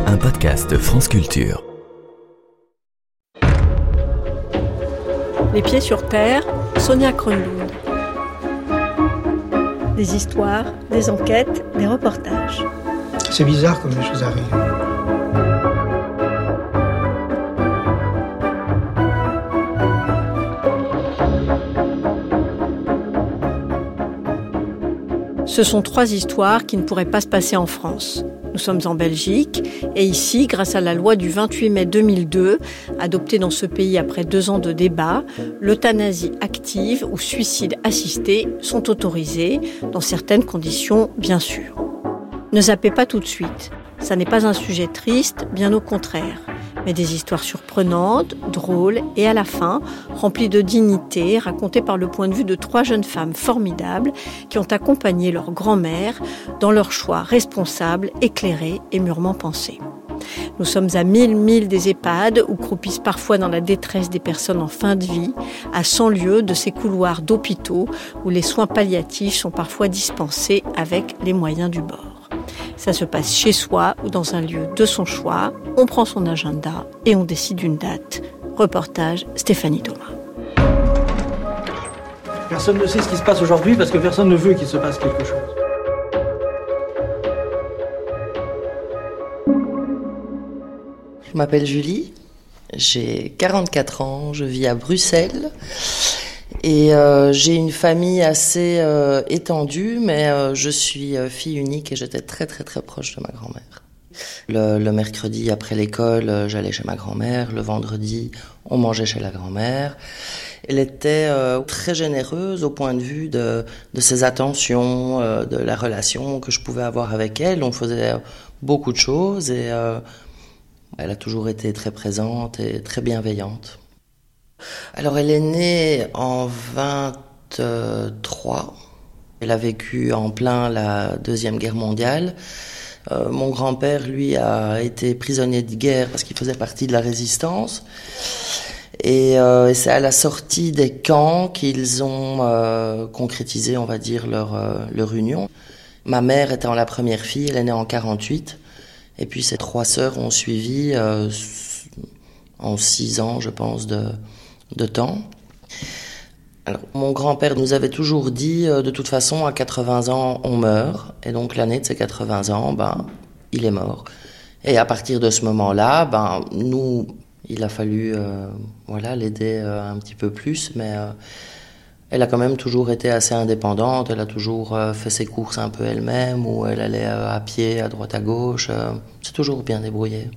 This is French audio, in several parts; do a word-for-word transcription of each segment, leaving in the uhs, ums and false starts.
un podcast France Culture. Les pieds sur terre, Sonia Kronlund. Des histoires, des enquêtes, des reportages. C'est bizarre comme les choses arrivent. Ce sont trois histoires qui ne pourraient pas se passer en France. Nous sommes en Belgique et ici, grâce à la loi du vingt-huit mai deux mille deux, adoptée dans ce pays après deux ans de débats, l'euthanasie active ou suicide assisté sont autorisés, dans certaines conditions, bien sûr. Ne zappez pas tout de suite. Ça n'est pas un sujet triste, bien au contraire. Mais des histoires surprenantes, drôles et à la fin, remplies de dignité, racontées par le point de vue de trois jeunes femmes formidables qui ont accompagné leur grand-mère dans leurs choix responsables, éclairés et mûrement pensés. Nous sommes à mille milles des EHPAD où croupissent parfois dans la détresse des personnes en fin de vie, à cent lieues de ces couloirs d'hôpitaux où les soins palliatifs sont parfois dispensés avec les moyens du bord. Ça se passe chez soi ou dans un lieu de son choix. On prend son agenda et on décide une date. Reportage Stéphanie Thomas. Personne ne sait ce qui se passe aujourd'hui parce que personne ne veut qu'il se passe quelque chose. Je m'appelle Julie, j'ai quarante-quatre ans, je vis à Bruxelles. Et euh, j'ai une famille assez euh, étendue, mais euh, je suis euh, fille unique et j'étais très très très proche de ma grand-mère. Le, le mercredi après l'école, euh, j'allais chez ma grand-mère. Le vendredi, on mangeait chez la grand-mère. Elle était euh, très généreuse au point de vue de, de ses attentions, euh, de la relation que je pouvais avoir avec elle. On faisait beaucoup de choses et euh, elle a toujours été très présente et très bienveillante. Alors elle est née en vingt-trois, elle a vécu en plein la Deuxième Guerre mondiale. Euh, mon grand-père, lui, a été prisonnier de guerre parce qu'il faisait partie de la résistance. Et, euh, et c'est à la sortie des camps qu'ils ont euh, concrétisé, on va dire, leur, euh, leur union. Ma mère étant la première fille, elle est née en quarante-huit. Et puis ses trois sœurs ont suivi euh, en six ans, je pense, de... de temps. Alors, mon grand-père nous avait toujours dit, euh, de toute façon, à quatre-vingts ans, on meurt. Et donc, l'année de ses quatre-vingts ans, ben, il est mort. Et à partir de ce moment-là, ben, nous, il a fallu, euh, voilà, l'aider euh, un petit peu plus. Mais euh, elle a quand même toujours été assez indépendante. Elle a toujours euh, fait ses courses un peu elle-même, ou elle allait euh, à pied, à droite, à gauche. Euh, c'est toujours bien débrouillée.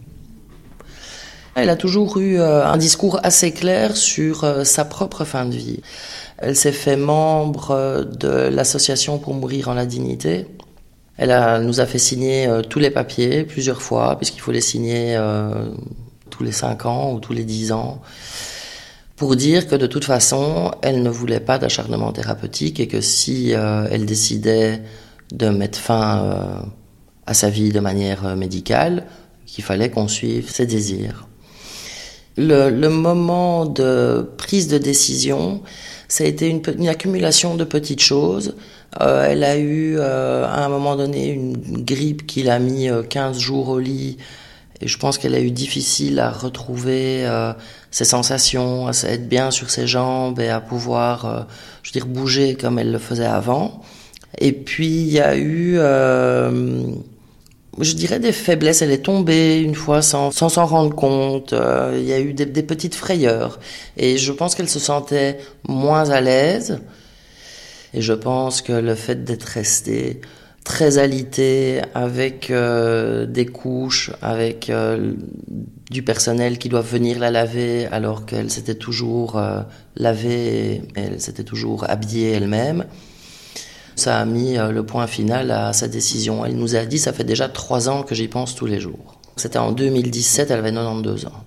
Elle a toujours eu euh, un discours assez clair sur euh, sa propre fin de vie. Elle s'est fait membre euh, de l'association pour mourir en la dignité. Elle a, nous a fait signer euh, tous les papiers plusieurs fois, puisqu'il faut les signer euh, tous les cinq ans ou tous les dix ans, pour dire que de toute façon, elle ne voulait pas d'acharnement thérapeutique et que si euh, elle décidait de mettre fin euh, à sa vie de manière euh, médicale, qu'il fallait qu'on suive ses désirs. Le, le moment de prise de décision, ça a été une, une accumulation de petites choses. Euh, elle a eu euh, à un moment donné une grippe qui l'a mis euh, quinze jours au lit. Et je pense qu'elle a eu difficile à retrouver euh, ses sensations, à être bien sur ses jambes et à pouvoir, euh, je veux dire, bouger comme elle le faisait avant. Et puis il y a eu... Euh, je dirais des faiblesses. Elle est tombée une fois sans sans s'en rendre compte. Euh, il y a eu des, des petites frayeurs. Et je pense qu'elle se sentait moins à l'aise. Et je pense que le fait d'être restée très alitée avec euh, des couches, avec euh, du personnel qui doit venir la laver alors qu'elle s'était toujours euh, lavée, elle s'était toujours habillée elle-même, ça a mis le point final à sa décision. Elle nous a dit, ça fait déjà trois ans que j'y pense tous les jours. C'était en deux mille dix-sept, elle avait quatre-vingt-douze ans.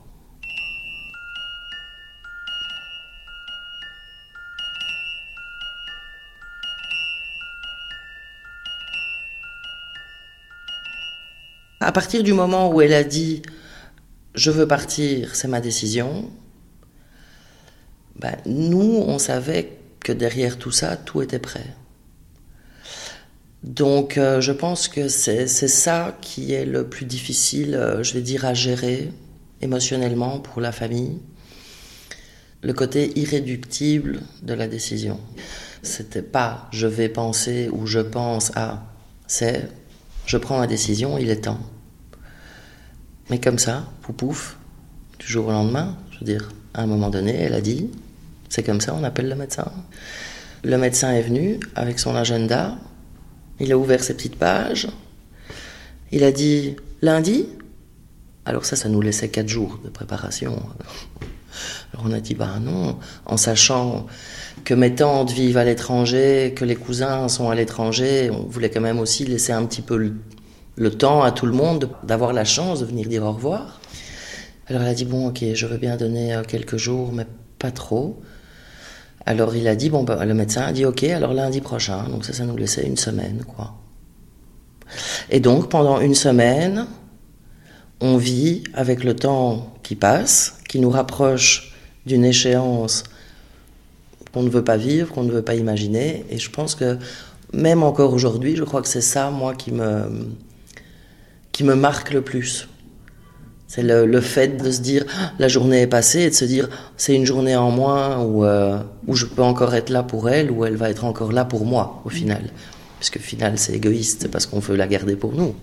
À partir du moment où elle a dit, je veux partir, c'est ma décision, ben, nous, on savait que derrière tout ça, tout était prêt. Donc euh, je pense que c'est, c'est ça qui est le plus difficile, euh, je vais dire, à gérer émotionnellement pour la famille. Le côté irréductible de la décision. C'était pas je vais penser ou je pense à, c'est je prends ma décision, il est temps. Mais comme ça, pouf pouf, du jour au lendemain, je veux dire, à un moment donné, elle a dit, c'est comme ça, on appelle le médecin. Le médecin est venu avec son agenda, il a ouvert ses petites pages, il a dit lundi. Alors ça, ça nous laissait quatre jours de préparation. Alors on a dit, bah non, en sachant que mes tantes vivent à l'étranger, que les cousins sont à l'étranger, on voulait quand même aussi laisser un petit peu le, le temps à tout le monde d'avoir la chance de venir dire au revoir. Alors elle a dit, bon ok, je veux bien donner quelques jours, mais pas trop. Alors il a dit, bon bah, le médecin a dit, ok, alors lundi prochain, donc ça, ça nous laissait une semaine, quoi. Et donc pendant une semaine, on vit avec le temps qui passe, qui nous rapproche d'une échéance qu'on ne veut pas vivre, qu'on ne veut pas imaginer. Et je pense que même encore aujourd'hui, je crois que c'est ça, moi, qui me, qui me marque le plus. C'est le, le fait de se dire, la journée est passée, et de se dire, c'est une journée en moins où, euh, où je peux encore être là pour elle, où elle va être encore là pour moi, au final. Puisque au final, c'est égoïste, c'est parce qu'on veut la garder pour nous.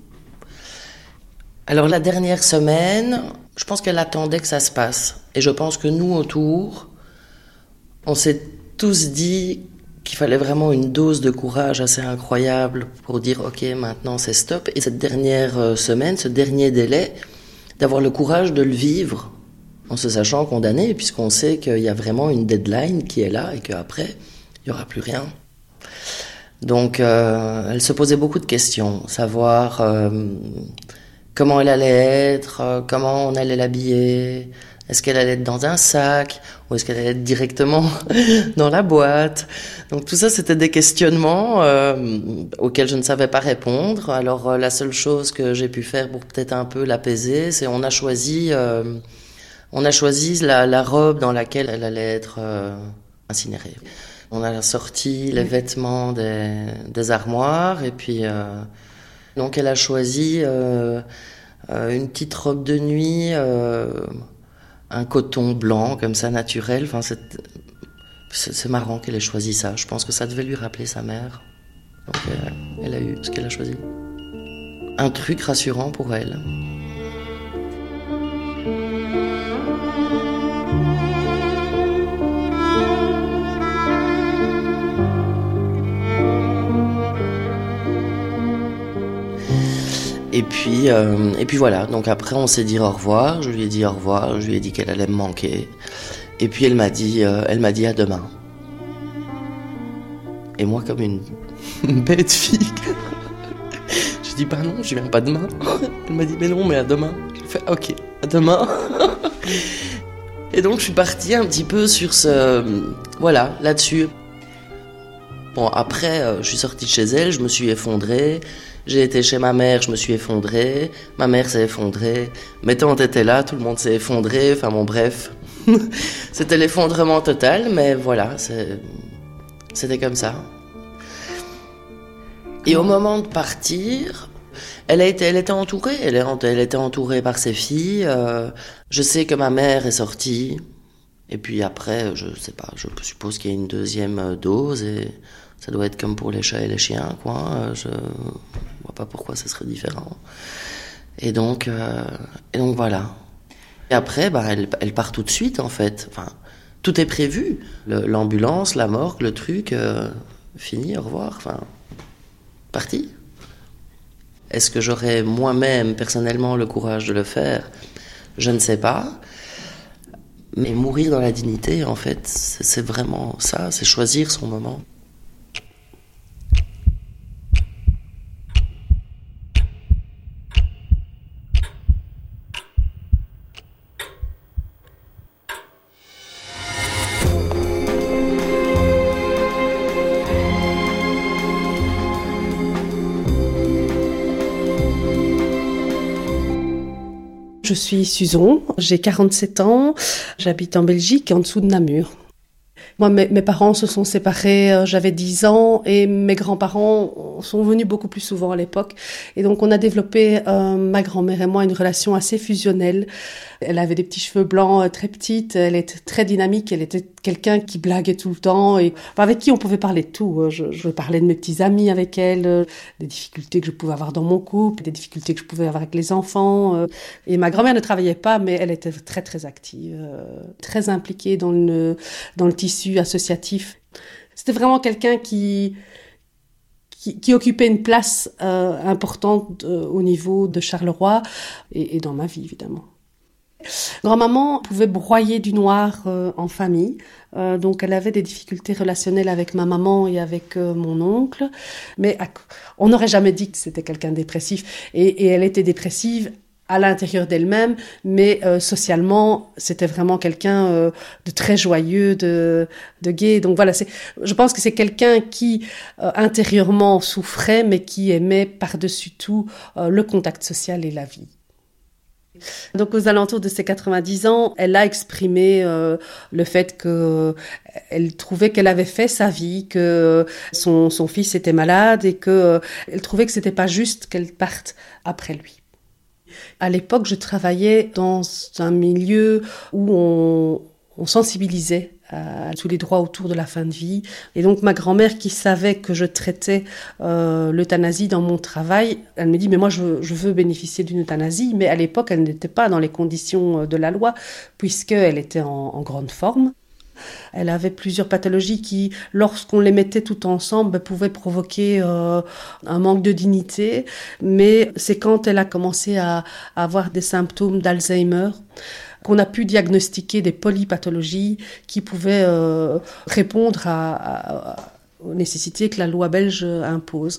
Alors la dernière semaine, je pense qu'elle attendait que ça se passe. Et je pense que nous, autour, on s'est tous dit qu'il fallait vraiment une dose de courage assez incroyable pour dire « Ok, maintenant c'est stop ». Et cette dernière semaine, ce dernier délai, d'avoir le courage de le vivre en se sachant condamné, puisqu'on sait qu'il y a vraiment une deadline qui est là et qu'après, il n'y aura plus rien. Donc, euh, elle se posait beaucoup de questions, savoir... Euh, Comment elle allait être, euh, comment on allait l'habiller, est-ce qu'elle allait être dans un sac ou est-ce qu'elle allait être directement dans la boîte. Donc tout ça, c'était des questionnements euh, auxquels je ne savais pas répondre. Alors euh, la seule chose que j'ai pu faire pour peut-être un peu l'apaiser, c'est on a choisi, euh, on a choisi la, la robe dans laquelle elle allait être euh, incinérée. On a sorti les vêtements des, des armoires et puis... Euh, Donc elle a choisi euh, euh, une petite robe de nuit, euh, un coton blanc comme ça naturel. Enfin, c'est, c'est, c'est marrant qu'elle ait choisi ça. Je pense que ça devait lui rappeler sa mère. Donc euh, elle a eu ce qu'elle a choisi. Un truc rassurant pour elle. Et puis, euh, et puis voilà, donc après on s'est dit au revoir, je lui ai dit au revoir, je lui ai dit qu'elle allait me manquer. Et puis elle m'a dit, euh, elle m'a dit à demain. Et moi comme une, une bête fille, je dis bah non, je viens pas demain. Elle m'a dit mais non, mais à demain. J'ai fait ok, à demain. Et donc je suis partie un petit peu sur ce, voilà, là-dessus. Bon après, euh, je suis sortie de chez elle, je me suis effondrée. J'ai été chez ma mère, je me suis effondrée. Ma mère s'est effondrée. Mes tantes étaient là, tout le monde s'est effondré. Enfin bon, bref. C'était l'effondrement total, mais voilà, c'est... c'était comme ça. Et au moment de partir, elle, a été, elle était entourée. Elle, est, elle était entourée par ses filles. Euh, je sais que ma mère est sortie. Et puis après, je sais pas, je suppose qu'il y a une deuxième dose et... Ça doit être comme pour les chats et les chiens, quoi. Je vois pas pourquoi ça serait différent. Et donc, euh, et donc voilà. Et après, bah, elle, elle part tout de suite, en fait. Enfin, tout est prévu. Le, l'ambulance, la morgue, le truc, euh, fini, au revoir. Enfin, parti. Est-ce que j'aurais moi-même, personnellement, le courage de le faire ? Je ne sais pas. Mais mourir dans la dignité, en fait, c'est, c'est vraiment ça, c'est choisir son moment. Je suis Suzon, j'ai quarante-sept ans, j'habite en Belgique, en dessous de Namur. Moi, mes, mes parents se sont séparés, euh, j'avais dix ans, et mes grands-parents sont venus beaucoup plus souvent à l'époque. Et donc, on a développé, euh, ma grand-mère et moi, une relation assez fusionnelle. Elle avait des petits cheveux blancs, euh, très petites, elle était très dynamique, elle était quelqu'un qui blaguait tout le temps, et enfin, avec qui on pouvait parler de tout. Je, je parlais de mes petits amis avec elle, euh, des difficultés que je pouvais avoir dans mon couple, des difficultés que je pouvais avoir avec les enfants. Euh, et ma grand-mère ne travaillait pas, mais elle était très, très active, euh, très impliquée dans le, dans le tissu associatif. C'était vraiment quelqu'un qui, qui, qui occupait une place euh, importante euh, au niveau de Charleroi et, et dans ma vie, évidemment. Grand-maman pouvait broyer du noir euh, en famille, euh, donc elle avait des difficultés relationnelles avec ma maman et avec euh, mon oncle, mais on n'aurait jamais dit que c'était quelqu'un de dépressif, et, et elle était dépressive à l'intérieur d'elle-même, mais euh, socialement, c'était vraiment quelqu'un euh, de très joyeux, de, de gai. Donc voilà, c'est, je pense que c'est quelqu'un qui euh, intérieurement souffrait, mais qui aimait par-dessus tout euh, le contact social et la vie. Donc aux alentours de ses quatre-vingt-dix ans, elle a exprimé euh, le fait que euh, elle trouvait qu'elle avait fait sa vie, que son, son fils était malade et que euh, elle trouvait que c'était pas juste qu'elle parte après lui. À l'époque, je travaillais dans un milieu où on, on sensibilisait à tous les droits autour de la fin de vie. Et donc, ma grand-mère, qui savait que je traitais euh, l'euthanasie dans mon travail, elle me dit « Mais moi, je, je veux bénéficier d'une euthanasie. » Mais à l'époque, elle n'était pas dans les conditions de la loi, puisqu'elle était en, en grande forme. Elle avait plusieurs pathologies qui, lorsqu'on les mettait tout ensemble, pouvaient provoquer euh, un manque de dignité. Mais c'est quand elle a commencé à, à avoir des symptômes d'Alzheimer qu'on a pu diagnostiquer des polypathologies qui pouvaient euh, répondre à, à, à, aux nécessités que la loi belge impose.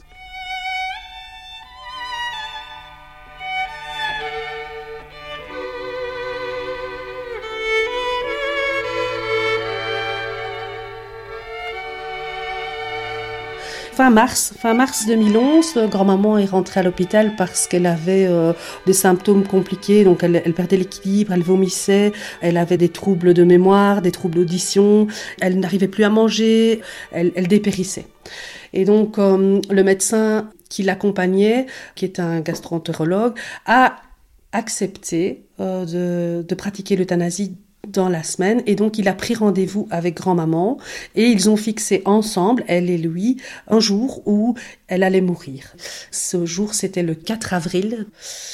Fin mars, fin mars deux mille onze, grand-maman est rentrée à l'hôpital parce qu'elle avait euh, des symptômes compliqués. Donc elle, elle perdait l'équilibre, elle vomissait, elle avait des troubles de mémoire, des troubles d'audition, elle n'arrivait plus à manger, elle, elle dépérissait. Et donc euh, le médecin qui l'accompagnait, qui est un gastro-entérologue, a accepté euh, de, de pratiquer l'euthanasie dans la semaine, et donc il a pris rendez-vous avec grand-maman et ils ont fixé ensemble, elle et lui, un jour où elle allait mourir. Ce jour, c'était le quatre avril.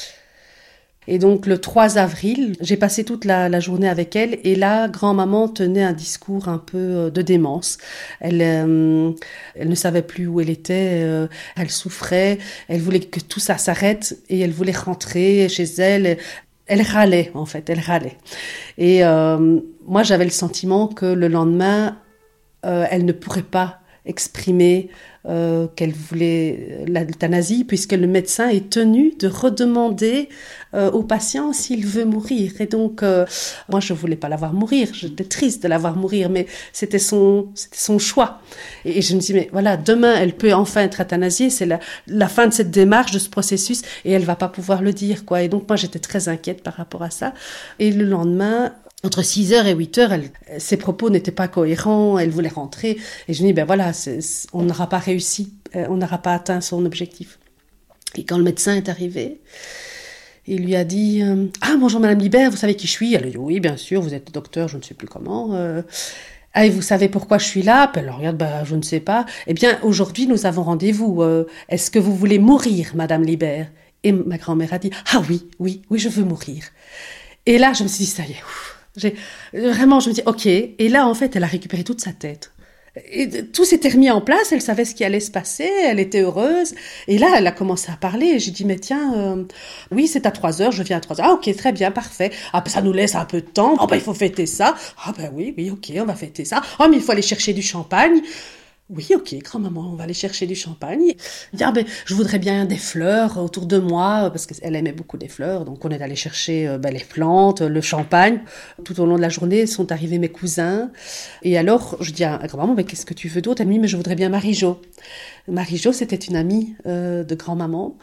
Et donc le trois avril, j'ai passé toute la, la journée avec elle, et là, grand-maman tenait un discours un peu de démence. Elle, euh, elle ne savait plus où elle était, euh, elle souffrait, elle voulait que tout ça s'arrête et elle voulait rentrer chez elle. Elle râlait, en fait, elle râlait. Et euh, moi, j'avais le sentiment que le lendemain, euh, elle ne pourrait pas exprimer euh, qu'elle voulait l'euthanasie, puisque le médecin est tenu de redemander euh, au patient s'il veut mourir. Et donc, euh, moi, je voulais pas la voir mourir. J'étais triste de la voir mourir, mais c'était son, c'était son choix. Et, et je me dis, mais voilà, demain, elle peut enfin être euthanasiée. C'est la, la fin de cette démarche, de ce processus, et elle va pas pouvoir le dire, quoi. Et donc, moi, j'étais très inquiète par rapport à ça. Et le lendemain, entre six heures et huit heures, elle, ses propos n'étaient pas cohérents, elle voulait rentrer. Et je me dis, ben voilà, c'est, c'est, on n'aura pas réussi, on n'aura pas atteint son objectif. Et quand le médecin est arrivé, il lui a dit euh, « Ah, bonjour Madame Libert, vous savez qui je suis ?» Elle a dit « Oui, bien sûr, vous êtes docteur, je ne sais plus comment. Euh, ah, et vous savez pourquoi je suis là ?» Puis elle regarde, bah, je ne sais pas. « Eh bien, aujourd'hui, nous avons rendez-vous. Euh, est-ce que vous voulez mourir, Madame Libert ?» Et ma grand-mère a dit « Ah oui, oui, oui, je veux mourir. » Et là, je me suis dit « Ça y est, ouf. » J'ai, vraiment, je me dis, ok. Et là, en fait, elle a récupéré toute sa tête. Et tout s'était remis en place, elle savait ce qui allait se passer, elle était heureuse. Et là, elle a commencé à parler. Et j'ai dit, mais tiens, euh, oui, c'est à trois heures, je viens à trois heures. Ah, ok, très bien, parfait. Ah, ben, ça nous laisse un peu de temps. Oh, ben, il faut fêter ça. Ah, ben oui, oui, ok, on va fêter ça. Oh, mais il faut aller chercher du champagne. Oui, ok, grand-maman, on va aller chercher du champagne. Elle dit, ah ben, je voudrais bien des fleurs autour de moi, parce qu'elle aimait beaucoup les fleurs. Donc, on est allé chercher ben, les plantes, le champagne. Tout au long de la journée, sont arrivés mes cousins. Et alors, je dis à grand-maman, mais qu'est-ce que tu veux d'autre? Elle me dit, mais je voudrais bien Marie-Jo. Marie-Jo, c'était une amie euh, de grand-maman.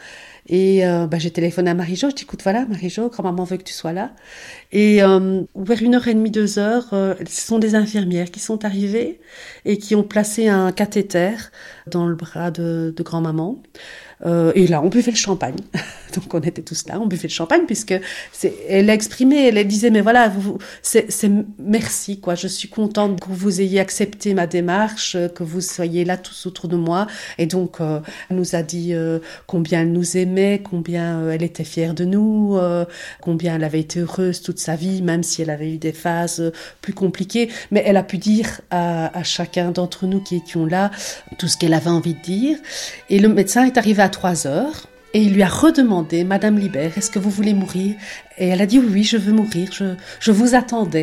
Et euh, bah, j'ai téléphoné à Marie-Jo, je dis écoute voilà Marie-Jo, grand-maman veut que tu sois là. Et euh, vers une heure et demie, deux heures, euh, ce sont des infirmières qui sont arrivées et qui ont placé un cathéter dans le bras de, de grand-maman. Euh, et là, on buvait le champagne. Donc, on était tous là, on buvait le champagne, puisque c'est, elle a exprimé, elle disait, mais voilà, vous, c'est, c'est merci, quoi. Je suis contente que vous ayez accepté ma démarche, que vous soyez là tous autour de moi. Et donc, euh, elle nous a dit euh, combien elle nous aimait, combien euh, elle était fière de nous, euh, combien elle avait été heureuse toute sa vie, même si elle avait eu des phases plus compliquées. Mais elle a pu dire à, à chacun d'entre nous qui étions là tout ce qu'elle avait envie de dire. Et le médecin est arrivé à trois heures. Et il lui a redemandé, Madame Libert, est-ce que vous voulez mourir ? Et elle a dit, oui, oui, je veux mourir, je, je vous attendais.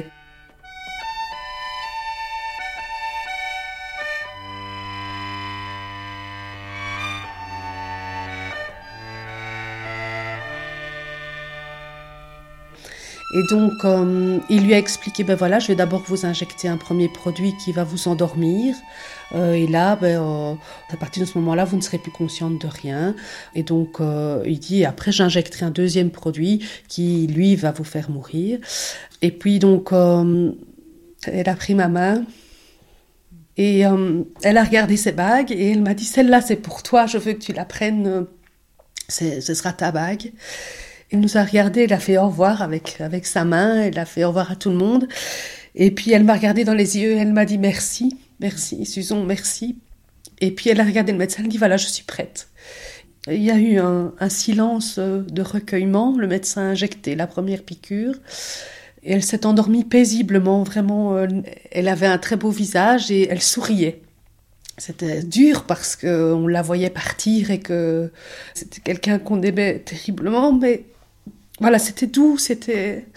Et donc, euh, il lui a expliqué, ben voilà, je vais d'abord vous injecter un premier produit qui va vous endormir. Euh, et là, ben, euh, à partir de ce moment-là, vous ne serez plus consciente de rien. Et donc, euh, il dit, après, j'injecterai un deuxième produit qui, lui, va vous faire mourir. Et puis, donc, euh, elle a pris ma main et euh, elle a regardé ses bagues et elle m'a dit, celle-là, c'est pour toi, je veux que tu la prennes, c'est, ce sera ta bague. Elle nous a regardé, elle a fait au revoir avec, avec sa main, elle a fait au revoir à tout le monde. Et puis elle m'a regardé dans les yeux, elle m'a dit merci, merci, Suzon, merci. Et puis elle a regardé le médecin, elle dit voilà, je suis prête. Il y a eu un, un silence de recueillement, le médecin a injecté la première piqûre. Et elle s'est endormie paisiblement, vraiment, elle avait un très beau visage et elle souriait. C'était dur parce qu'on la voyait partir et que c'était quelqu'un qu'on aimait terriblement, mais voilà, c'était doux, c'était...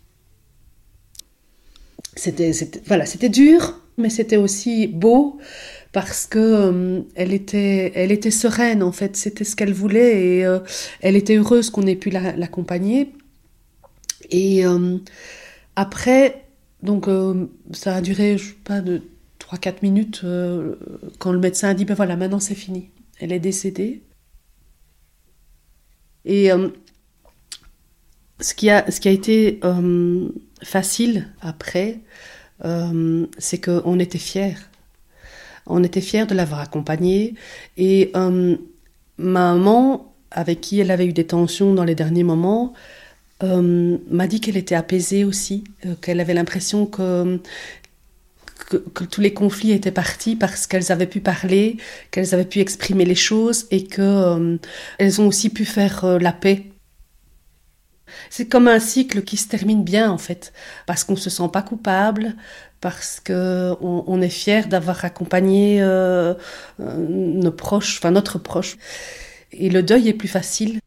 C'était, c'était... Voilà, c'était dur, mais c'était aussi beau parce que euh, elle était, elle était sereine, en fait, c'était ce qu'elle voulait et euh, elle était heureuse qu'on ait pu la, l'accompagner. Et euh, après, donc, euh, ça a duré, je sais pas, de... trois à quatre minutes, euh, quand le médecin a dit, ben voilà, maintenant c'est fini. Elle est décédée. Et euh, ce, qui a, ce qui a été euh, facile après, euh, c'est qu'on était fiers. On était fiers de l'avoir accompagnée. Et euh, ma maman, avec qui elle avait eu des tensions dans les derniers moments, euh, m'a dit qu'elle était apaisée aussi, euh, qu'elle avait l'impression que... Que, que tous les conflits étaient partis parce qu'elles avaient pu parler, qu'elles avaient pu exprimer les choses et qu'elles euh, ont aussi pu faire euh, la paix. C'est comme un cycle qui se termine bien en fait, parce qu'on ne se sent pas coupable, parce qu'on on est fier d'avoir accompagné euh, nos proches, enfin notre proche. Et le deuil est plus facile.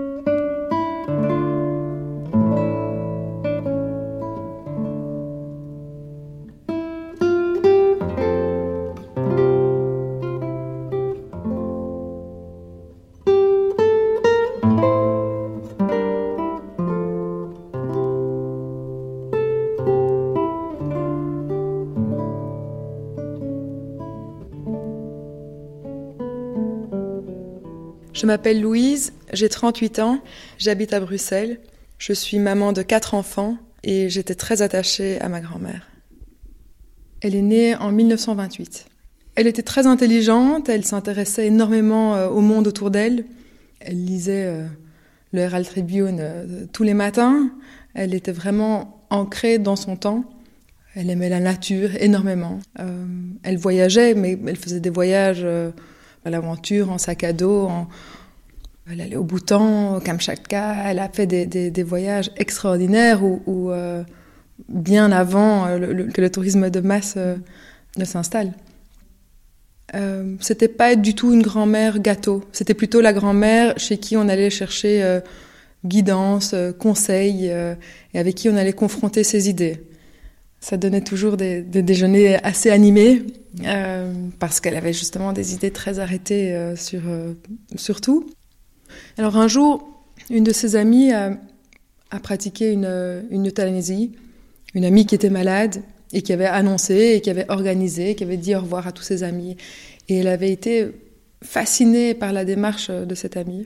Je m'appelle Louise, j'ai trente-huit ans, j'habite à Bruxelles. Je suis maman de quatre enfants et j'étais très attachée à ma grand-mère. Elle est née en dix-neuf cent vingt-huit. Elle était très intelligente, elle s'intéressait énormément au monde autour d'elle. Elle lisait le Herald Tribune tous les matins. Elle était vraiment ancrée dans son temps. Elle aimait la nature énormément. Euh, elle voyageait, mais elle faisait des voyages... Euh, à l'aventure, en sac à dos, en... elle allait au Bhoutan, au Kamchatka, elle a fait des, des, des voyages extraordinaires où, où euh, bien avant euh, le, que le tourisme de masse euh, ne s'installe. Euh, c'était pas du tout une grand-mère gâteau, c'était plutôt la grand-mère chez qui on allait chercher euh, guidance, euh, conseil, euh, et avec qui on allait confronter ses idées. Ça donnait toujours des, des déjeuners assez animés, euh, parce qu'elle avait justement des idées très arrêtées euh, sur, euh, sur tout. Alors un jour, une de ses amies a, a pratiqué une, une euthanasie, une amie qui était malade et qui avait annoncé, et qui avait organisé, qui avait dit au revoir à tous ses amis. Et elle avait été fascinée par la démarche de cette amie.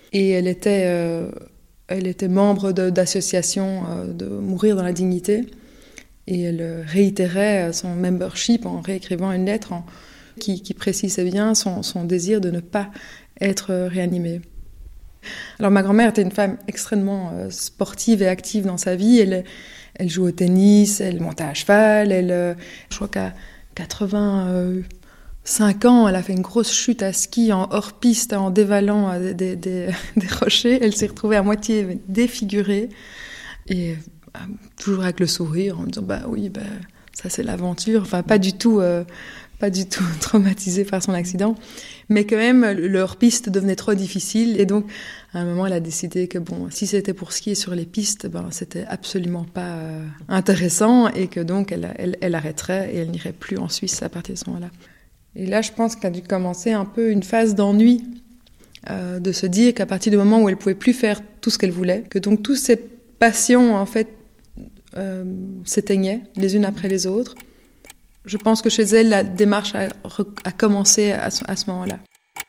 Et elle était, euh, elle était membre de, d'associations euh, de Mourir dans la dignité. Et elle réitérait son membership en réécrivant une lettre en, qui, qui précisait bien son, son désir de ne pas être réanimée. Alors ma grand-mère était une femme extrêmement euh, sportive et active dans sa vie. Elle, elle joue au tennis, elle montait à cheval. Elle, euh, je crois qu'à quatre-vingt-cinq ans, elle a fait une grosse chute à ski en hors-piste en dévalant euh, des, des, des rochers. Elle s'est retrouvée à moitié défigurée et euh, toujours avec le sourire en me disant bah oui, bah, ça c'est l'aventure. Enfin pas du tout, euh, pas du tout traumatisée par son accident. Mais quand même, le hors-piste devenait trop difficile. Et donc, à un moment, elle a décidé que bon, si c'était pour skier sur les pistes, ben, c'était absolument pas euh, intéressant. Et que donc, elle, elle, elle arrêterait et elle n'irait plus en Suisse à partir de ce moment-là. Et là, je pense qu'a dû commencer un peu une phase d'ennui. Euh, de se dire qu'à partir du moment où elle pouvait plus faire tout ce qu'elle voulait, que donc toutes ses passions, en fait, euh, s'éteignaient les unes après les autres. Je pense que chez elle, la démarche a, a commencé à ce, à ce moment-là.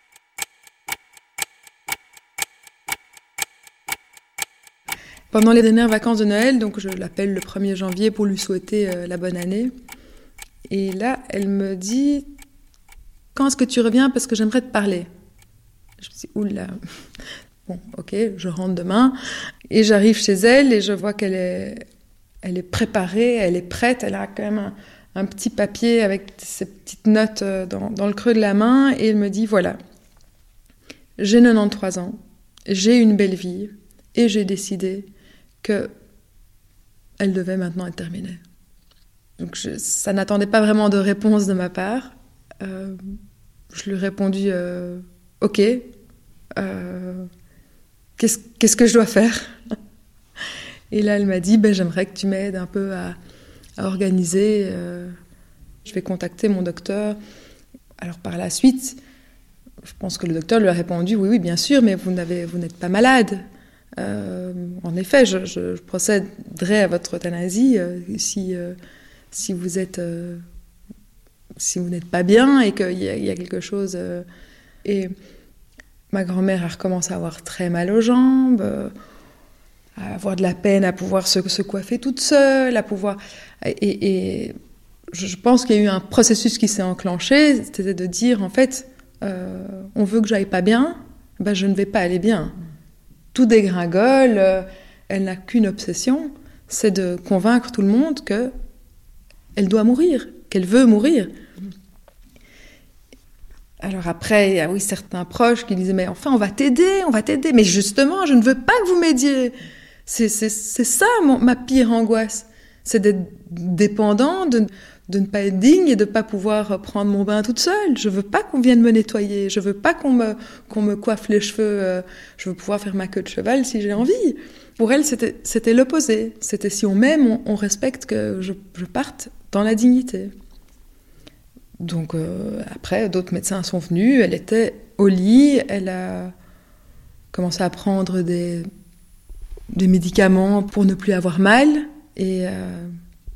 Pendant les dernières vacances de Noël, donc je l'appelle le premier janvier pour lui souhaiter euh, la bonne année. Et là, elle me dit « Quand est-ce que tu reviens parce que j'aimerais te parler ?» Je me dis « Oula, bon, ok, je rentre demain. » Et j'arrive chez elle et je vois qu'elle est, elle est préparée, elle est prête, elle a quand même un... un petit papier avec ces petites notes dans, dans le creux de la main, et elle me dit, voilà, j'ai quatre-vingt-treize ans, j'ai une belle vie, et j'ai décidé qu'elle devait maintenant être terminée. Donc je, ça n'attendait pas vraiment de réponse de ma part. Euh, je lui ai répondu, euh, ok, euh, qu'est-ce, qu'est-ce que je dois faire ? Et là, elle m'a dit, ben, j'aimerais que tu m'aides un peu à... à organiser. Euh, je vais contacter mon docteur. Alors par la suite, je pense que le docteur lui a répondu oui, oui, bien sûr, mais vous, n'avez, vous n'êtes pas malade. Euh, en effet, je, je, je procéderai à votre euthanasie euh, si, euh, si vous êtes, euh, si vous n'êtes pas bien et qu'il y a, il y a quelque chose. Euh, et ma grand-mère a recommencé à avoir très mal aux jambes. Euh, à avoir de la peine à pouvoir se, se coiffer toute seule, à pouvoir... Et, et je pense qu'il y a eu un processus qui s'est enclenché, c'était de dire, en fait, euh, on veut que j'aille pas bien, ben je ne vais pas aller bien. Tout dégringole, euh, elle n'a qu'une obsession, c'est de convaincre tout le monde qu'elle doit mourir, qu'elle veut mourir. Alors après, il y a oui, certains proches qui disaient « Mais enfin, on va t'aider, on va t'aider. » Mais justement, je ne veux pas que vous m'aidiez. C'est, c'est, c'est ça mon, ma pire angoisse. C'est d'être dépendant, de, de ne pas être digne et de ne pas pouvoir prendre mon bain toute seule. Je ne veux pas qu'on vienne me nettoyer. Je ne veux pas qu'on me, qu'on me coiffe les cheveux. Je veux pouvoir faire ma queue de cheval si j'ai envie. Pour elle, c'était, c'était l'opposé. C'était si on m'aime, on, on respecte que je, je parte dans la dignité. Donc euh, après, d'autres médecins sont venus. Elle était au lit. Elle a commencé à prendre des... des médicaments pour ne plus avoir mal. Et euh,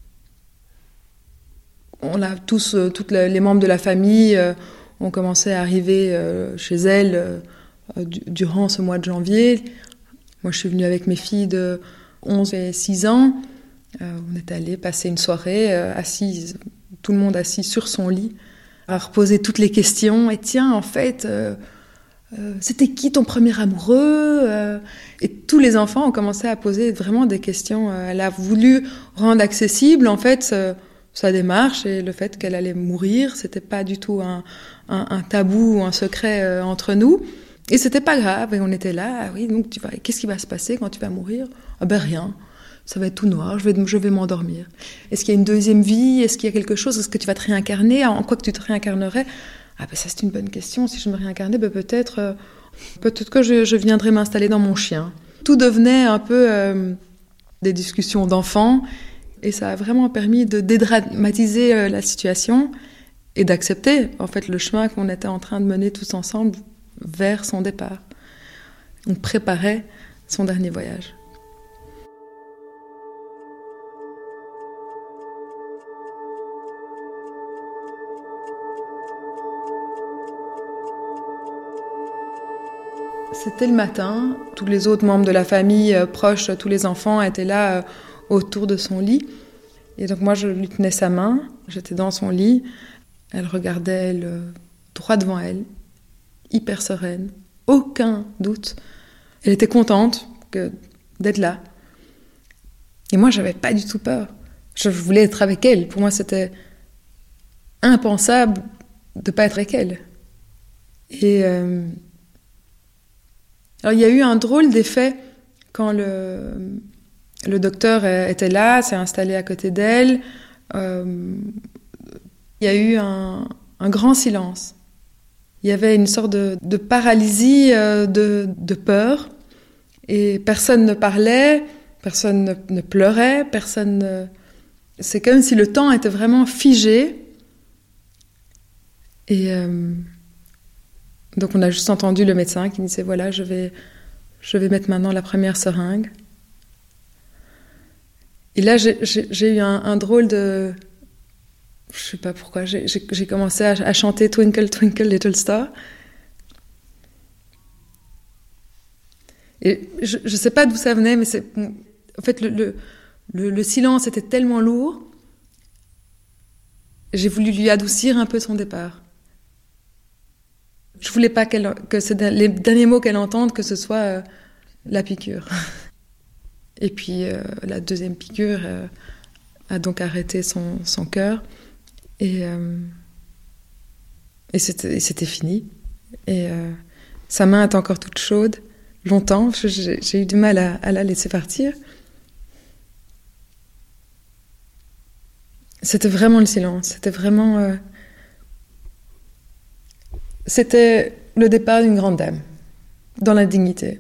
on a tous, euh, tous les membres de la famille euh, ont commencé à arriver euh, chez elle euh, du, durant ce mois de janvier. Moi, je suis venue avec mes filles de onze et six ans. Euh, on est allé passer une soirée euh, assise, tout le monde assis sur son lit, à reposer toutes les questions. Et tiens, en fait... Euh, Euh, c'était qui ton premier amoureux euh, Et tous les enfants ont commencé à poser vraiment des questions. Elle a voulu rendre accessible en fait euh, sa démarche et le fait qu'elle allait mourir. C'était pas du tout un, un, un tabou ou un secret euh, entre nous. Et c'était pas grave. Et on était là. Ah oui, donc tu vas. Qu'est-ce qui va se passer quand tu vas mourir ? Ah ben rien. Ça va être tout noir. Je vais, je vais m'endormir. Est-ce qu'il y a une deuxième vie ? Est-ce qu'il y a quelque chose ? Est-ce que tu vas te réincarner ? En quoi que tu te réincarnerais ? Ah ben ça c'est une bonne question, si je me réincarnais, ben peut-être, euh, peut-être que je, je viendrais m'installer dans mon chien. Tout devenait un peu euh, des discussions d'enfants et ça a vraiment permis de dédramatiser euh, la situation et d'accepter en fait le chemin qu'on était en train de mener tous ensemble vers son départ. On préparait son dernier voyage. C'était le matin. Tous les autres membres de la famille, euh, proches, tous les enfants étaient là euh, autour de son lit. Et donc moi, je lui tenais sa main. J'étais dans son lit. Elle regardait elle, euh, droit devant elle, hyper sereine, aucun doute. Elle était contente que, d'être là. Et moi, j'avais pas du tout peur. Je voulais être avec elle. Pour moi, c'était impensable de pas être avec elle. Et euh... alors, il y a eu un drôle d'effet quand le, le docteur était là, s'est installé à côté d'elle. Euh... Il y a eu un, un grand silence. Il y avait une sorte de, de paralysie, euh, de, de peur. Et personne ne parlait, personne ne, ne pleurait, personne ne... C'est comme si le temps était vraiment figé. Et euh, donc on a juste entendu le médecin qui disait, voilà, je vais, je vais mettre maintenant la première seringue. Et là, j'ai, j'ai, j'ai eu un, un drôle de... Je sais pas pourquoi, j'ai, j'ai, j'ai commencé à, à chanter Twinkle, Twinkle, Little Star. Et je ne sais pas d'où ça venait, mais c'est, en fait, le, le, le, le silence était tellement lourd, j'ai voulu lui adoucir un peu son départ. Je voulais pas qu'elle, que ce, les derniers mots qu'elle entende, que ce soit euh, la piqûre. Et puis, euh, la deuxième piqûre euh, a donc arrêté son, son cœur. Et, euh, et, c'était, et c'était fini. Et euh, sa main est encore toute chaude. Longtemps, j'ai, j'ai eu du mal à, à la laisser partir. C'était vraiment le silence. C'était vraiment... Euh, c'était le départ d'une grande dame, dans la dignité.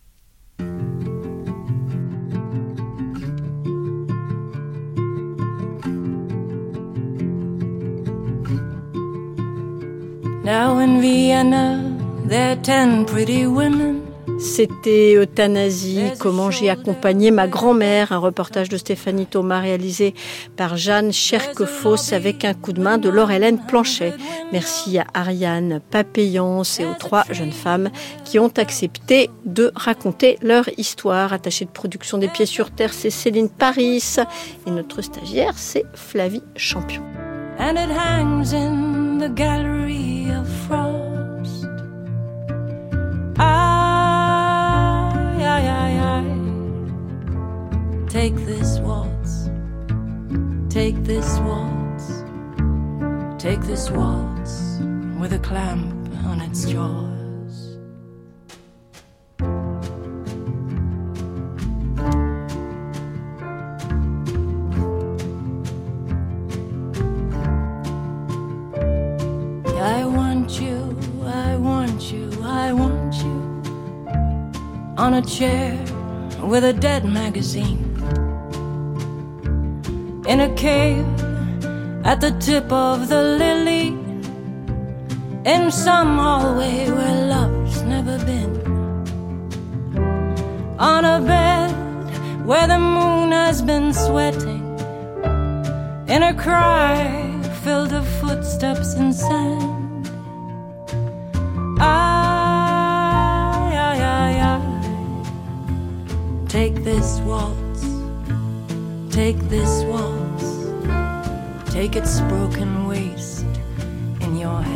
Now in Vienna, there are ten pretty women. C'était Euthanasie, comment j'ai accompagné ma grand-mère, un reportage de Stéphanie Thomas réalisé par Jeanne Cherquefoss avec un coup de main de Laure-Hélène Planchet. Merci à Ariane Papayance et aux trois jeunes femmes qui ont accepté de raconter leur histoire. Attachée de production des Pieds sur Terre, c'est Céline Paris et notre stagiaire, c'est Flavie Champion. And it hangs in the gallery of frost. Take this waltz, take this waltz, take this waltz with a clamp on its jaws. I want you, I want you, I want you on a chair with a dead magazine. In a cave at the tip of the lily, in some hallway where love's never been, on a bed where the moon has been sweating, in a cry filled of footsteps and sand. I, I, I, I take this waltz, take this waltz, take its broken waist in your hand.